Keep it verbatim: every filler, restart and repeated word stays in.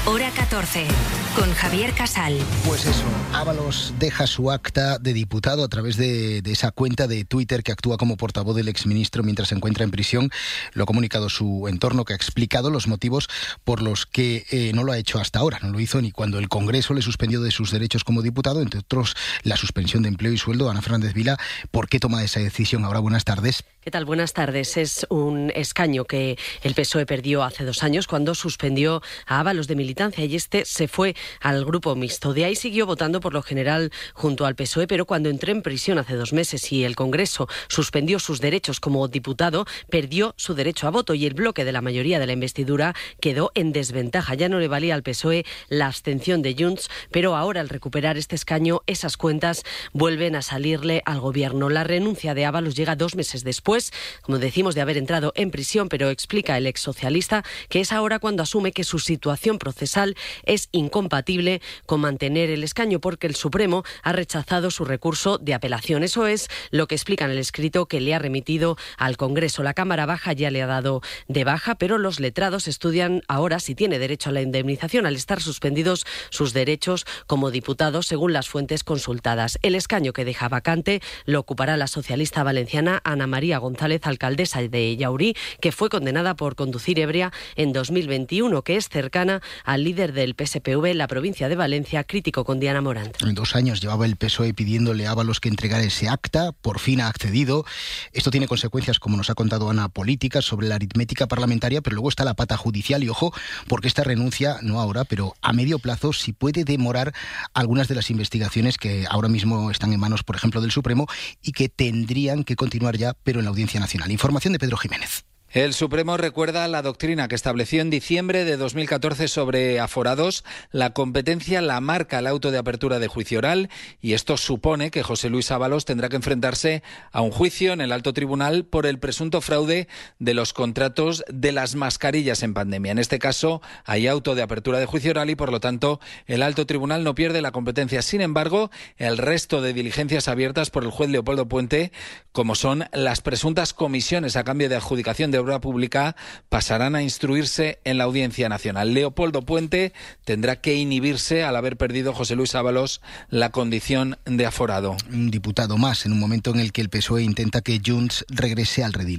Hora catorce, con Javier Casal. Pues eso, Ábalos deja su acta de diputado a través de, de esa cuenta de Twitter que actúa como portavoz del exministro mientras se encuentra en prisión. Lo ha comunicado su entorno, que ha explicado los motivos por los que eh, no lo ha hecho hasta ahora. No lo hizo ni cuando el Congreso le suspendió de sus derechos como diputado, entre otros la suspensión de empleo y sueldo. Ana Fernández Vila, ¿por qué toma esa decisión ahora? Buenas tardes. ¿Qué tal? Buenas tardes. Es un escaño que el P S O E perdió hace dos años cuando suspendió a Ábalos de militancia y este se fue al grupo mixto. De ahí siguió votando por lo general junto al P S O E, pero cuando entró en prisión hace dos meses y el Congreso suspendió sus derechos como diputado, perdió su derecho a voto y el bloque de la mayoría de la investidura quedó en desventaja. Ya no le valía al P S O E la abstención de Junts, pero ahora al recuperar este escaño, esas cuentas vuelven a salirle al gobierno. La renuncia de Ábalos llega dos meses después, como decimos, de haber entrado en prisión, pero explica el ex socialista que es ahora cuando asume que su situación procesal es incompatible con mantener el escaño porque el Supremo ha rechazado su recurso de apelación. Eso es lo que explica en el escrito que le ha remitido al Congreso. La Cámara Baja ya le ha dado de baja, pero los letrados estudian ahora si tiene derecho a la indemnización al estar suspendidos sus derechos como diputado, según las fuentes consultadas. El escaño que deja vacante lo ocupará la socialista valenciana Ana María González, alcaldesa de Llaurí, que fue condenada por conducir ebria en dos mil veintiuno, que es cercana al líder del P S P V en la provincia de Valencia, crítico con Diana Morant. En dos años llevaba el P S O E pidiéndole a Ábalos que entregara ese acta, por fin ha accedido. Esto tiene consecuencias, como nos ha contado Ana, políticas sobre la aritmética parlamentaria, pero luego está la pata judicial y ojo, porque esta renuncia, no ahora, pero a medio plazo, sí puede demorar algunas de las investigaciones que ahora mismo están en manos, por ejemplo, del Supremo y que tendrían que continuar ya, pero en la Audiencia Nacional. Información de Pedro Jiménez. El Supremo recuerda la doctrina que estableció en diciembre de dos mil catorce sobre aforados. La competencia la marca el auto de apertura de juicio oral y esto supone que José Luis Ábalos tendrá que enfrentarse a un juicio en el alto tribunal por el presunto fraude de los contratos de las mascarillas en pandemia. En este caso hay auto de apertura de juicio oral y por lo tanto el alto tribunal no pierde la competencia. Sin embargo, el resto de diligencias abiertas por el juez Leopoldo Puente, como son las presuntas comisiones a cambio de adjudicación de obra pública, pasarán a instruirse en la Audiencia Nacional. Leopoldo Puente tendrá que inhibirse al haber perdido José Luis Ábalos la condición de aforado. Un diputado más en un momento en el que el P S O E intenta que Junts regrese al redil.